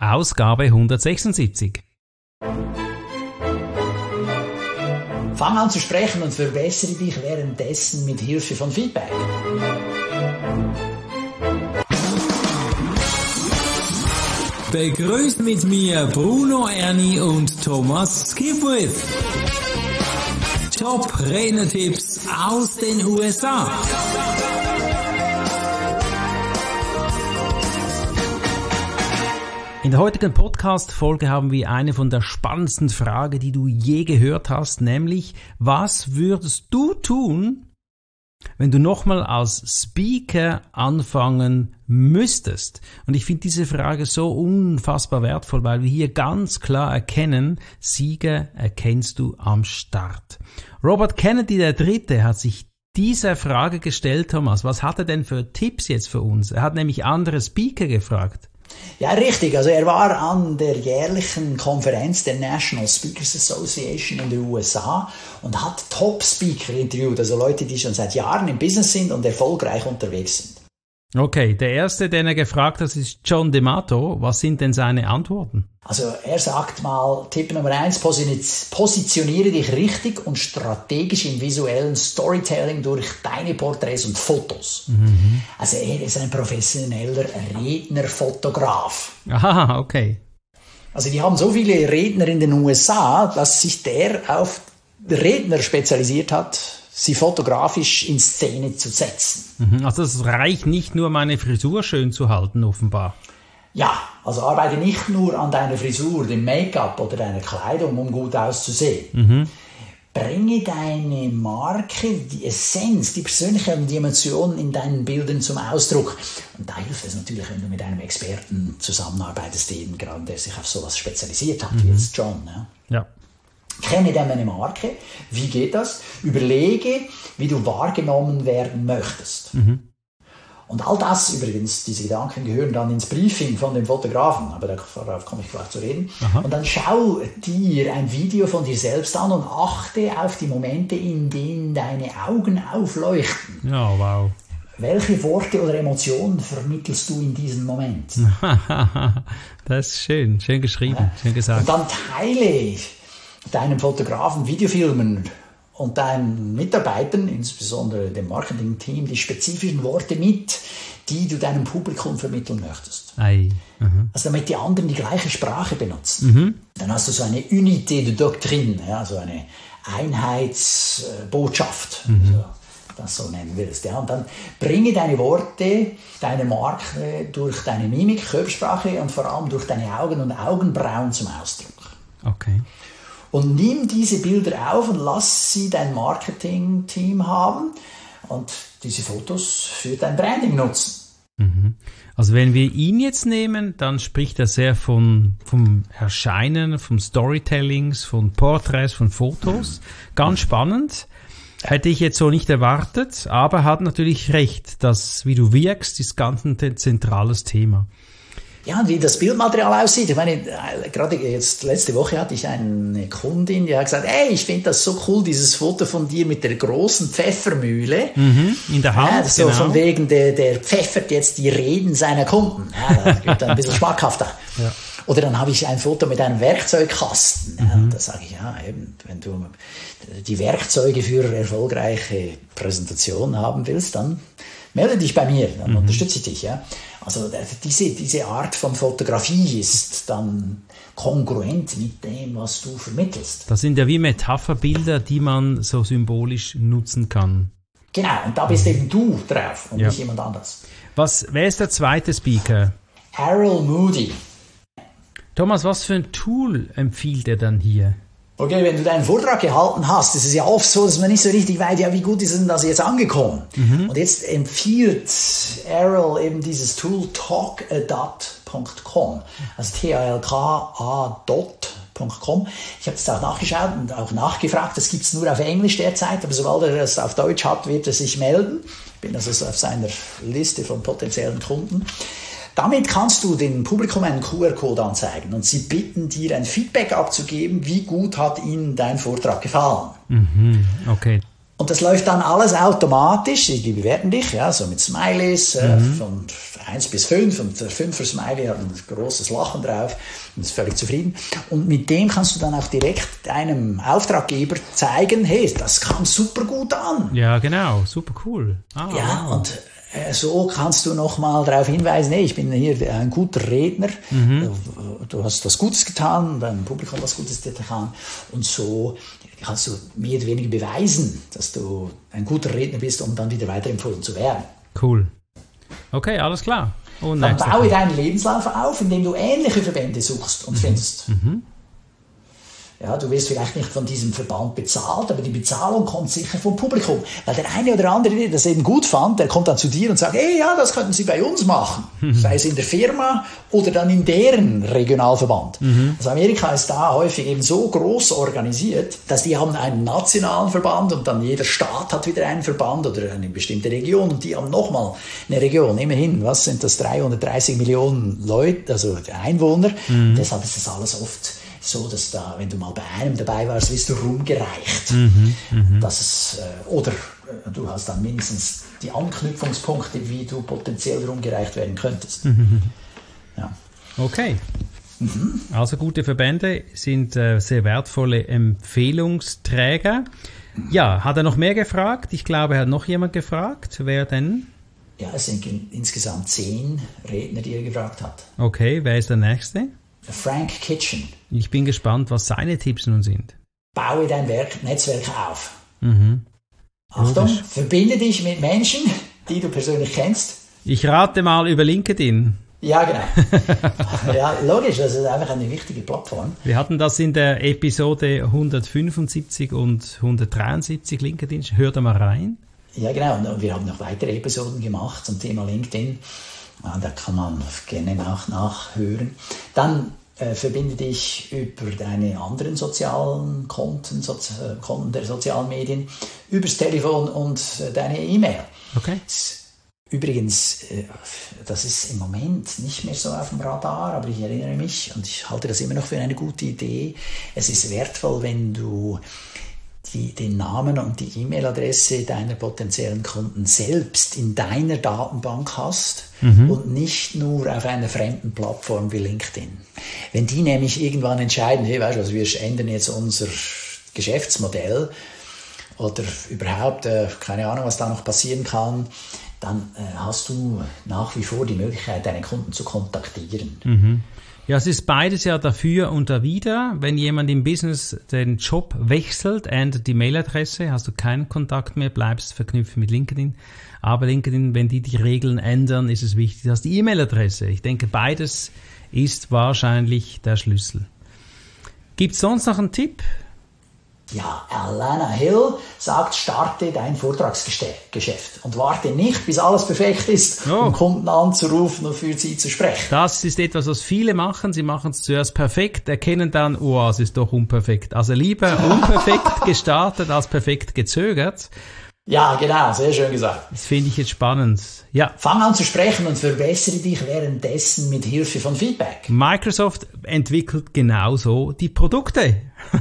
Ausgabe 176. Fang an zu sprechen und verbessere dich währenddessen mit Hilfe von Feedback. Begrüßt mit mir Bruno Erni und Thomas Skipwith. Top Rednertipps aus den USA. In der heutigen Podcast-Folge haben wir eine von der spannendsten Fragen, die du je gehört hast, nämlich, was würdest du tun, wenn du nochmal als Speaker anfangen müsstest? Und ich finde diese Frage so unfassbar wertvoll, weil wir hier ganz klar erkennen, Sieger erkennst du am Start. Robert Kennedy III. Hat sich dieser Frage gestellt, Thomas. Was hat er denn für Tipps jetzt für uns? Er hat nämlich andere Speaker gefragt. Ja, richtig. Also er war an der jährlichen Konferenz der National Speakers Association in den USA und hat Top-Speaker interviewt, also Leute, die schon seit Jahren im Business sind und erfolgreich unterwegs sind. Okay, der erste, den er gefragt hat, ist John D'Amato. Was sind denn seine Antworten? Also er sagt mal, Tipp Nummer 1, positioniere dich richtig und strategisch im visuellen Storytelling durch deine Porträts und Fotos. Mhm. Also er ist ein professioneller Rednerfotograf. Aha, okay. Also die haben so viele Redner in den USA, dass sich der auf Redner spezialisiert hat, sie fotografisch in Szene zu setzen. Also es reicht nicht nur, meine Frisur schön zu halten, offenbar. Ja, also arbeite nicht nur an deiner Frisur, dem Make-up oder deiner Kleidung, um gut auszusehen. Mhm. Bringe deine Marke, die Essenz, die persönliche Dimension in deinen Bildern zum Ausdruck. Und da hilft es natürlich, wenn du mit einem Experten zusammenarbeitest, eben gerade der sich auf sowas spezialisiert hat, wie jetzt John. Ja. Kenne deine Marke. Wie geht das? Überlege, wie du wahrgenommen werden möchtest. Mhm. Und all das, übrigens, diese Gedanken gehören dann ins Briefing von dem Fotografen, aber darauf komme ich gleich zu reden. Aha. Und dann schau dir ein Video von dir selbst an und achte auf die Momente, in denen deine Augen aufleuchten. Ja, wow. Welche Worte oder Emotionen vermittelst du in diesem Moment? Das ist schön, schön geschrieben, schön gesagt. Und dann teile deinem Fotografen Videofilmen und deinen Mitarbeitern, insbesondere dem Marketing-Team, die spezifischen Worte mit, die du deinem Publikum vermitteln möchtest. Also damit die anderen die gleiche Sprache benutzen. Mhm. Dann hast du so eine Unité de Doctrine, ja, so eine Einheitsbotschaft, wenn du das so nennen willst. Ja. Und dann bringe deine Worte, deine Marke durch deine Mimik, Körpersprache und vor allem durch deine Augen und Augenbrauen zum Ausdruck. Okay. Und nimm diese Bilder auf und lass sie dein Marketing-Team haben und diese Fotos für dein Branding nutzen. Also wenn wir ihn jetzt nehmen, dann spricht er sehr vom Erscheinen, vom Storytellings, von Porträts, von Fotos. Ganz spannend. Hätte ich jetzt so nicht erwartet, aber hat natürlich recht, dass wie du wirkst, ist ganz ein zentrales Thema. Ja, und wie das Bildmaterial aussieht. Ich meine, gerade jetzt letzte Woche hatte ich eine Kundin, die hat gesagt, ey, ich finde das so cool, dieses Foto von dir mit der großen Pfeffermühle. In der Hand, so genau. Von wegen, der pfeffert jetzt die Reden seiner Kunden. Ja, das wird dann ein bisschen schmackhafter. Ja. Oder dann habe ich ein Foto mit einem Werkzeugkasten. Ja, da sage ich, ja, eben, wenn du die Werkzeuge für erfolgreiche Präsentationen haben willst, dann melde dich bei mir, dann unterstütze ich dich. Ja. Also diese Art von Fotografie ist dann kongruent mit dem, was du vermittelst. Das sind ja wie Metapherbilder, die man so symbolisch nutzen kann. Genau, und da bist eben du drauf und nicht jemand anders. Wer ist der zweite Speaker? Errol Moody. Thomas, was für ein Tool empfiehlt er dann hier? Okay, wenn du deinen Vortrag gehalten hast, ist es ja oft so, dass man nicht so richtig weiß, ja, wie gut ist denn das jetzt angekommen? Und jetzt empfiehlt Errol eben dieses Tool talkaDot.com, also talka.com. Ich habe es auch nachgeschaut und auch nachgefragt, das gibt es nur auf Englisch derzeit, aber sobald er das auf Deutsch hat, wird er sich melden. Ich bin also auf seiner Liste von potenziellen Kunden. Damit kannst du dem Publikum einen QR-Code anzeigen und sie bitten dir ein Feedback abzugeben, wie gut hat ihnen dein Vortrag gefallen. Okay. Und das läuft dann alles automatisch, die bewerten dich, ja, so mit Smileys, von 1 bis 5, und der 5er Smiley hat ein großes Lachen drauf und ist völlig zufrieden. Und mit dem kannst du dann auch direkt deinem Auftraggeber zeigen, hey, das kam super gut an. Ja, genau, super cool. Ja, wow. Und so kannst du nochmal darauf hinweisen, hey, ich bin hier ein guter Redner, du hast was Gutes getan, dein Publikum was Gutes getan, und so kannst du mehr oder weniger beweisen, dass du ein guter Redner bist, um dann wieder weiterempfohlen zu werden. Cool. Okay, alles klar. Und dann baue deinen Lebenslauf auf, indem du ähnliche Verbände suchst und findest. Ja, du wirst vielleicht nicht von diesem Verband bezahlt, aber die Bezahlung kommt sicher vom Publikum. Weil der eine oder andere, der das eben gut fand, der kommt dann zu dir und sagt, hey, ja, das könnten Sie bei uns machen. Sei es in der Firma oder dann in deren Regionalverband. Also Amerika ist da häufig eben so groß organisiert, dass die haben einen nationalen Verband und dann jeder Staat hat wieder einen Verband oder eine bestimmte Region und die haben nochmal eine Region. Immerhin, was sind das, 330 Millionen Leute, also Einwohner. Deshalb ist das alles oft so, dass da, wenn du mal bei einem dabei warst, wirst du rumgereicht. Dass es, oder du hast dann mindestens die Anknüpfungspunkte, wie du potenziell rumgereicht werden könntest. Ja. Okay. Also gute Verbände sind sehr wertvolle Empfehlungsträger. Ja, hat er noch mehr gefragt? Ich glaube, er hat noch jemand gefragt. Wer denn? Ja, es sind insgesamt 10 Redner, die er gefragt hat. Okay, wer ist der Nächste? Frank Kitchen. Ich bin gespannt, was seine Tipps nun sind. Baue dein Netzwerk auf. Achtung, logisch. Verbinde dich mit Menschen, die du persönlich kennst. Ich rate mal über LinkedIn. Ja, genau. Ja, logisch, das ist einfach eine wichtige Plattform. Wir hatten das in der Episode 175 und 173 LinkedIn. Hör da mal rein. Ja, genau. Und wir haben noch weitere Episoden gemacht zum Thema LinkedIn. Da kann man gerne nachhören. Dann verbinde dich über deine anderen sozialen Konten der sozialen Medien, übers Telefon und deine E-Mail. Okay. Übrigens, das ist im Moment nicht mehr so auf dem Radar, aber ich erinnere mich und ich halte das immer noch für eine gute Idee. Es ist wertvoll, wenn du den Namen und die E-Mail-Adresse deiner potenziellen Kunden selbst in deiner Datenbank hast und nicht nur auf einer fremden Plattform wie LinkedIn. Wenn die nämlich irgendwann entscheiden, hey, weißt du, also wir ändern jetzt unser Geschäftsmodell oder überhaupt, keine Ahnung, was da noch passieren kann, dann hast du nach wie vor die Möglichkeit, deine Kunden zu kontaktieren. Ja, es ist beides ja dafür und dawider. Wenn jemand im Business den Job wechselt, ändert die Mailadresse, hast du keinen Kontakt mehr, bleibst verknüpft mit LinkedIn. Aber LinkedIn, wenn die Regeln ändern, ist es wichtig, dass die E-Mail-Adresse. Ich denke, beides ist wahrscheinlich der Schlüssel. Gibt es sonst noch einen Tipp? Ja, Alana Hill sagt, starte dein Vortragsgeschäft und warte nicht, bis alles perfekt ist, um Kunden anzurufen und für sie zu sprechen. Das ist etwas, was viele machen. Sie machen es zuerst perfekt, erkennen dann, oh, es ist doch unperfekt. Also lieber unperfekt gestartet als perfekt gezögert. Ja, genau, sehr schön gesagt. Das finde ich jetzt spannend. Ja. Fang an zu sprechen und verbessere dich währenddessen mit Hilfe von Feedback. Microsoft entwickelt genauso die Produkte.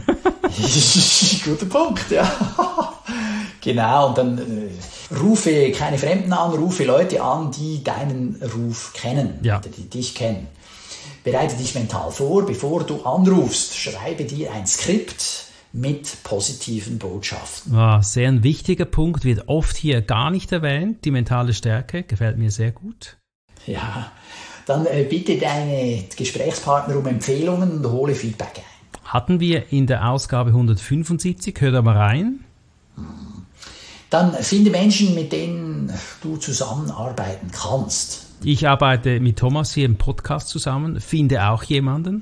Guter Punkt, ja. Genau, und dann rufe keine Fremden an, rufe Leute an, die deinen Ruf kennen, oder die dich kennen. Bereite dich mental vor, bevor du anrufst. Schreibe dir ein Skript mit positiven Botschaften. Sehr ein wichtiger Punkt, wird oft hier gar nicht erwähnt. Die mentale Stärke gefällt mir sehr gut. Ja, dann bitte deine Gesprächspartner um Empfehlungen und hole Feedback ein. Hatten wir in der Ausgabe 175, hör da mal rein. Dann finde Menschen, mit denen du zusammenarbeiten kannst. Ich arbeite mit Thomas hier im Podcast zusammen, finde auch jemanden.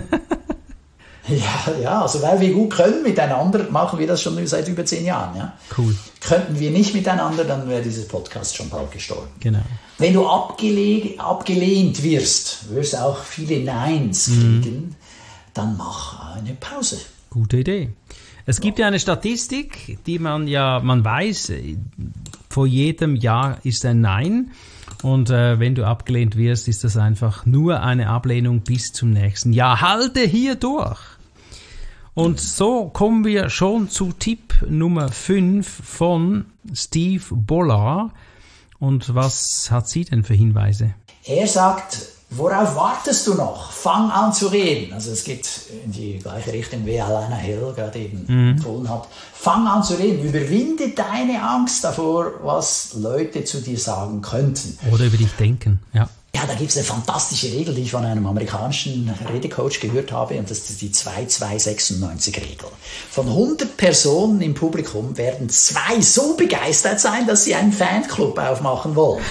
Ja, also weil wir gut können miteinander, machen wir das schon seit über 10 Jahren. Ja? Cool. Könnten wir nicht miteinander, dann wäre dieses Podcast schon bald gestorben. Genau. Wenn du abgelehnt wirst, wirst du auch viele Neins kriegen, dann mach eine Pause. Gute Idee. Es gibt ja eine Statistik, die man weiß, vor jedem Jahr ist ein Nein. Und wenn du abgelehnt wirst, ist das einfach nur eine Ablehnung bis zum nächsten Jahr. Halte hier durch. Und so kommen wir schon zu Tipp Nummer 5 von Steve Bollard. Und was hat sie denn für Hinweise? Er sagt, worauf wartest du noch? Fang an zu reden. Also es geht in die gleiche Richtung, wie Alana Hill gerade eben empfohlen hat. Fang an zu reden. Überwinde deine Angst davor, was Leute zu dir sagen könnten. Oder über dich denken, ja. Ja, da gibt es eine fantastische Regel, die ich von einem amerikanischen Redecoach gehört habe, und das ist die 2-2-96-Regel. Von 100 Personen im Publikum werden 2 so begeistert sein, dass sie einen Fanclub aufmachen wollen.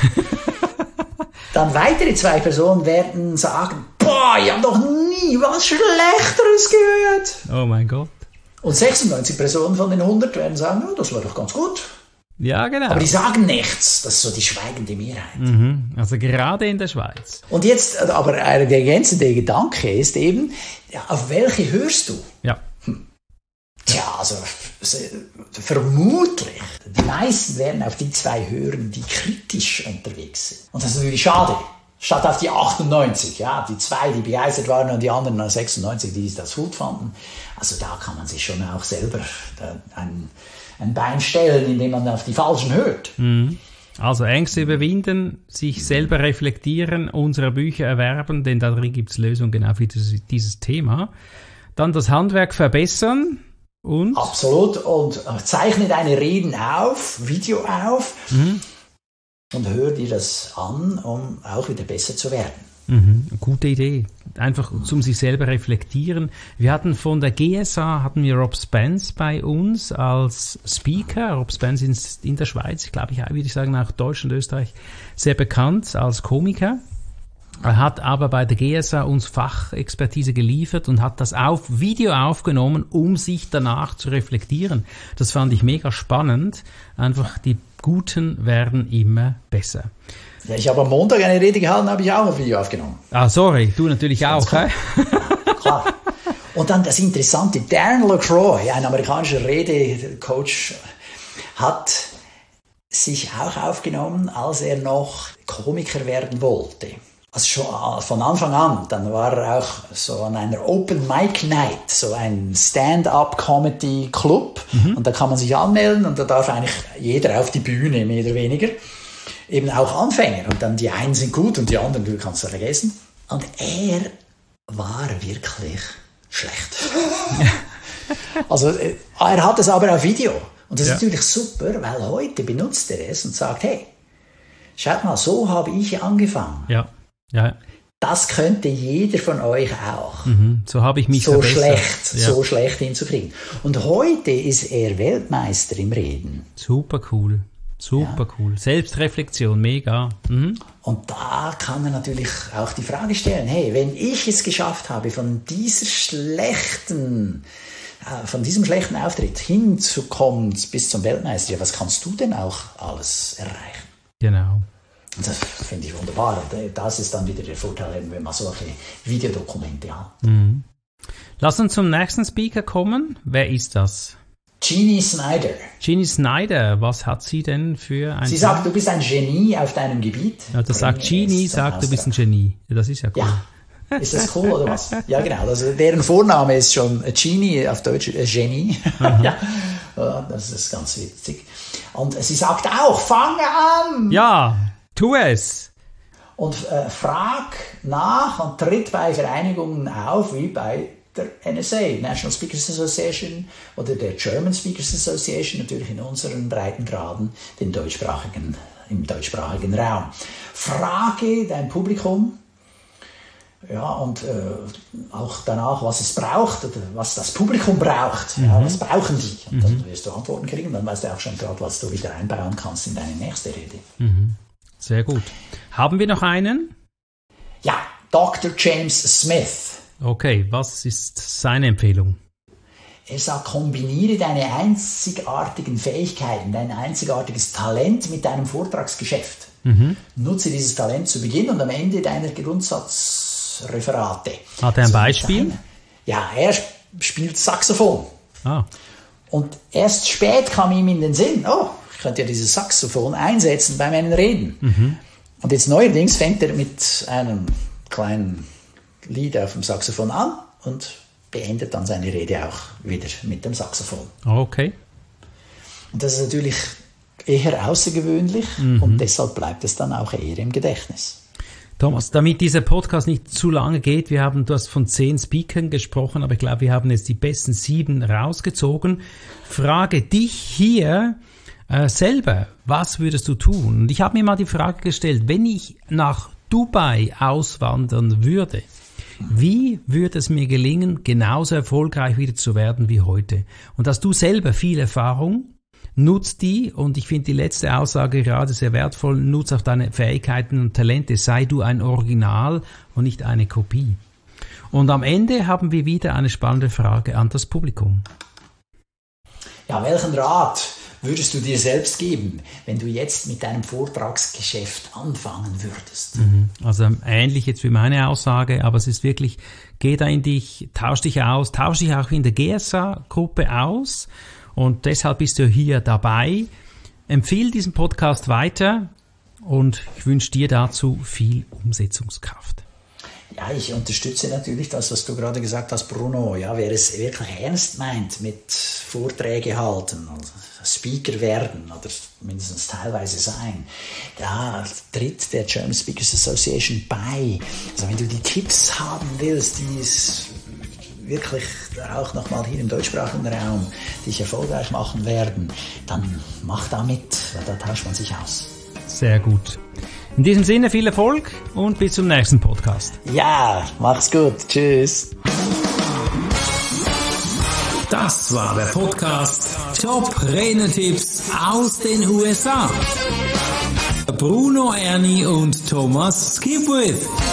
Dann weitere 2 Personen werden sagen, boah, ich habe noch nie was Schlechteres gehört. Oh mein Gott. Und 96 Personen von den 100 werden sagen, oh, das war doch ganz gut. Ja, genau. Aber die sagen nichts. Das ist so die schweigende Mehrheit. Also gerade in der Schweiz. Und jetzt, aber der ergänzende Gedanke ist eben, ja, auf welche hörst du? Ja. Tja, also vermutlich, die meisten werden auf die 2 hören, die kritisch unterwegs sind. Und das ist natürlich schade. Statt auf die 98, ja, die 2, die begeistert waren, und die anderen 96, die das gut fanden. Also da kann man sich schon auch selber ein Bein stellen, indem man auf die Falschen hört. Also Ängste überwinden, sich selber reflektieren, unsere Bücher erwerben, denn darin gibt es Lösungen genau für dieses Thema. Dann das Handwerk verbessern und... Absolut, und zeichne deine Reden auf, Video auf und hör dir das an, um auch wieder besser zu werden. Gute Idee. Einfach zum sich selber reflektieren. Wir hatten von der GSA, Rob Spence bei uns als Speaker. Rob Spence ist in der Schweiz, glaube ich, würde ich sagen, auch Deutschland und Österreich sehr bekannt als Komiker. Er hat aber bei der GSA uns Fachexpertise geliefert und hat das auf Video aufgenommen, um sich danach zu reflektieren. Das fand ich mega spannend. Einfach die Guten werden immer besser. Ja, ich habe am Montag eine Rede gehalten, habe ich auch ein Video aufgenommen. Ah, sorry, du natürlich auch, hä? Ja, klar. Und dann das Interessante, Darren LaCroix, ein amerikanischer Redecoach, hat sich auch aufgenommen, als er noch Komiker werden wollte. Also schon von Anfang an, dann war er auch so an einer Open Mic Night, so ein Stand-up-Comedy Club. Und da kann man sich anmelden und da darf eigentlich jeder auf die Bühne, mehr oder weniger. Eben auch Anfänger. Und dann die einen sind gut und die anderen, du kannst es vergessen. Und er war wirklich schlecht. Also er hat es aber auf Video. Und das ist natürlich super, weil heute benutzt er es und sagt, hey, schaut mal, so habe ich angefangen. Ja. Das könnte jeder von euch auch. So habe ich mich so verbessert. So schlecht hinzukriegen. Und heute ist er Weltmeister im Reden. Super cool. Selbstreflexion, mega. Und da kann man natürlich auch die Frage stellen, hey, wenn ich es geschafft habe, von diesem schlechten Auftritt hinzukommen bis zum Weltmeister, ja, was kannst du denn auch alles erreichen? Genau. Und das finde ich wunderbar. Das ist dann wieder der Vorteil, wenn man solche Videodokumente hat. Lass uns zum nächsten Speaker kommen. Wer ist das? Jeannie Snyder. Jeannie Snyder, was hat sie denn für ein... Sie sagt, du bist ein Genie auf deinem Gebiet. Ja, das sagt Jeannie, sagt, du bist ein Genie. Ja, das ist ja cool. Ja. Ist das cool oder was? Ja, genau. Also deren Vorname ist schon Jeannie, auf Deutsch Genie. Ja, das ist ganz witzig. Und sie sagt auch, fange an! Ja, tu es! Und frag nach und tritt bei Vereinigungen auf, wie bei der NSA, National Speakers Association, oder der German Speakers Association, natürlich in unseren Breitengraden, im deutschsprachigen Raum. Frage dein Publikum, ja, und auch danach, was es braucht, oder was das Publikum braucht. Ja, was brauchen die? Und dann wirst du Antworten kriegen, dann weißt du auch schon gerade, was du wieder einbauen kannst in deine nächste Rede. Sehr gut. Haben wir noch einen? Ja, Dr. James Smith. Okay, was ist seine Empfehlung? Er sagt, kombiniere deine einzigartigen Fähigkeiten, dein einzigartiges Talent mit deinem Vortragsgeschäft. Nutze dieses Talent zu Beginn und am Ende deiner Grundsatzreferate. Hat er ein Beispiel? Ja, er spielt Saxophon. Ah. Und erst spät kam ihm in den Sinn, ich könnte ja dieses Saxophon einsetzen bei meinen Reden. Und jetzt neuerdings fängt er mit einem kleinen Lied auf dem Saxophon an und beendet dann seine Rede auch wieder mit dem Saxophon. Okay. Und das ist natürlich eher außergewöhnlich und deshalb bleibt es dann auch eher im Gedächtnis. Thomas, damit dieser Podcast nicht zu lange geht, du hast von 10 Speakern gesprochen, aber ich glaube, wir haben jetzt die besten 7 rausgezogen. Frage dich hier selber, was würdest du tun? Und ich habe mir mal die Frage gestellt, wenn ich nach Dubai auswandern würde, wie würde es mir gelingen, genauso erfolgreich wieder zu werden wie heute? Und hast du selber viel Erfahrung? Nutz die, und ich finde die letzte Aussage gerade sehr wertvoll, nutz auch deine Fähigkeiten und Talente, sei du ein Original und nicht eine Kopie. Und am Ende haben wir wieder eine spannende Frage an das Publikum. Ja, welchen Rat würdest du dir selbst geben, wenn du jetzt mit deinem Vortragsgeschäft anfangen würdest? Also ähnlich jetzt wie meine Aussage, aber es ist wirklich, geh da in dich, tausch dich aus, tausch dich auch in der GSA-Gruppe aus. Und deshalb bist du hier dabei. Empfehle diesen Podcast weiter und ich wünsche dir dazu viel Umsetzungskraft. Ja, ich unterstütze natürlich das, was du gerade gesagt hast, Bruno. Ja, wer es wirklich ernst meint mit Vorträge halten, also Speaker werden oder mindestens teilweise sein, da tritt der German Speakers Association bei. Also wenn du die Tipps haben willst, die es wirklich auch nochmal hier im deutschsprachigen Raum dich erfolgreich machen werden, dann mach da mit, weil da tauscht man sich aus. Sehr gut. In diesem Sinne viel Erfolg und bis zum nächsten Podcast. Ja, mach's gut. Tschüss. Das war der Podcast Top Renetipps aus den USA. Bruno Erni und Thomas Skipwith.